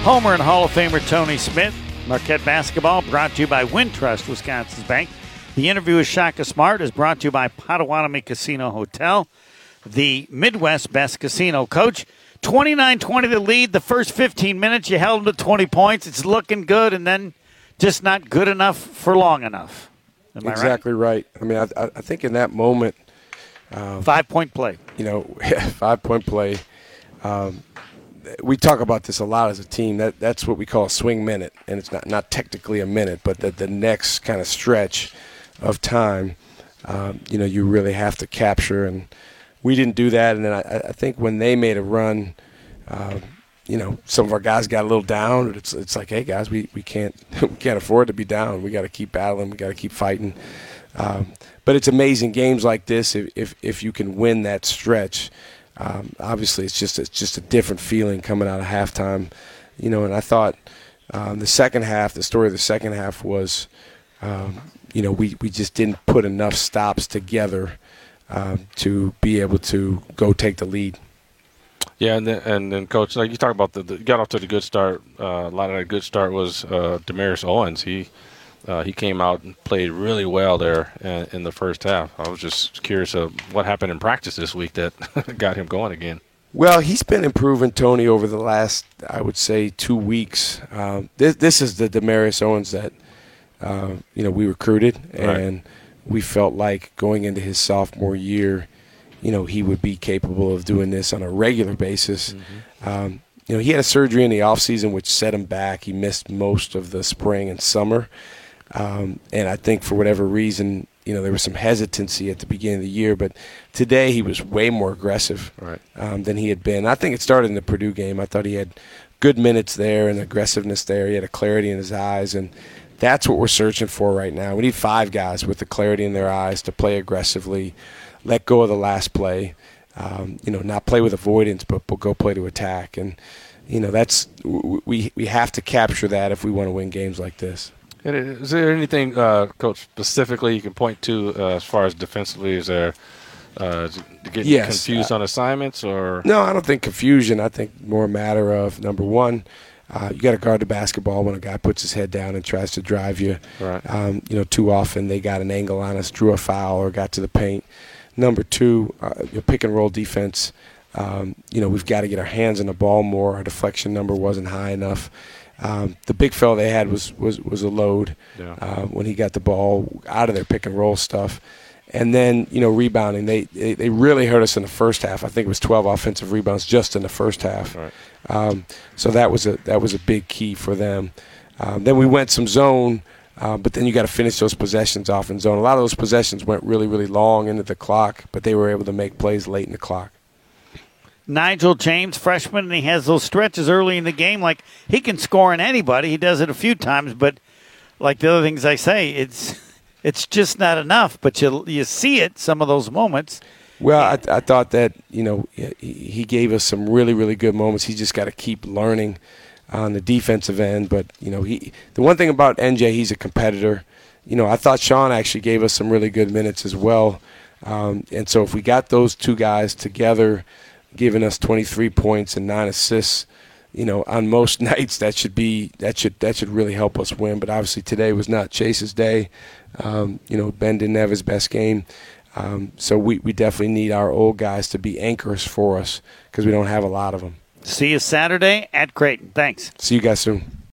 Homer and Hall of Famer Tony Smith. Marquette basketball brought to you by Wintrust, Wisconsin's bank. The interview with Shaka Smart is brought to you by Potawatomi Casino Hotel, the Midwest best casino. Coach, 29-20 the lead. The first 15 minutes, you held them to 20 points. It's looking good, and then just not good enough for long enough. Am I exactly right? I mean, I think in that moment, 5-point play. 5-point play. We talk about this a lot as a team. That's what we call a swing minute, and it's not technically a minute, but the next kind of stretch of time, you really have to capture, and we didn't do that. And then I think when they made a run, some of our guys got a little down. It's like, hey guys, we can't afford to be down. We got to keep battling. We got to keep fighting. But it's amazing games like this if you can win that stretch. Obviously, it's just a different feeling coming out of halftime, And I thought the second half, the story of the second half was, we just didn't put enough stops together to be able to go take the lead. Yeah, and then Coach, like you talk about you got off to the good start. A lot of that good start was Damaris Owens. He came out and played really well there in the first half. I was just curious of what happened in practice this week that got him going again. Well, he's been improving, Tony, over the last, I would say, 2 weeks. This is the Damaris Owens that, we recruited, and we felt like going into his sophomore year, he would be capable of doing this on a regular basis. Mm-hmm. He had a surgery in the offseason which set him back. He missed most of the spring and summer. And I think for whatever reason, there was some hesitancy at the beginning of the year. But today he was way more aggressive than he had been. I think it started in the Purdue game. I thought he had good minutes there and aggressiveness there. He had a clarity in his eyes. And that's what we're searching for right now. We need 5 guys with the clarity in their eyes to play aggressively, let go of the last play, not play with avoidance, but go play to attack. And, that's we have to capture that if we want to win games like this. Is there anything, Coach, specifically you can point to as far as defensively? Is there getting confused on assignments? Or No, I don't think confusion. I think more a matter of, number one, you got to guard the basketball when a guy puts his head down and tries to drive you. Right. Too often they got an angle on us, drew a foul, or got to the paint. Number two, your pick and roll defense. We've got to get our hands on the ball more. Our deflection number wasn't high enough. The big fella they had was a load when he got the ball out of their pick and roll stuff. And then, rebounding. They really hurt us in the first half. I think it was 12 offensive rebounds just in the first half. Right. So that was a big key for them. Then we went some zone, but then you got to finish those possessions off in zone. A lot of those possessions went really, really long into the clock, but they were able to make plays late in the clock. Nigel James, freshman, and he has those stretches early in the game. Like, he can score on anybody. He does it a few times, but like the other things I say, it's just not enough. But you see it, some of those moments. Well, I thought that, he gave us some really, really good moments. He just got to keep learning on the defensive end. But, the one thing about NJ, he's a competitor. I thought Sean actually gave us some really good minutes as well. And so if we got those two guys together, giving us 23 points and 9 assists, on most nights that should really help us win. But obviously today was not Chase's day. Ben didn't have his best game. So we definitely need our old guys to be anchors for us because we don't have a lot of them. See you Saturday at Creighton. Thanks. See you guys soon.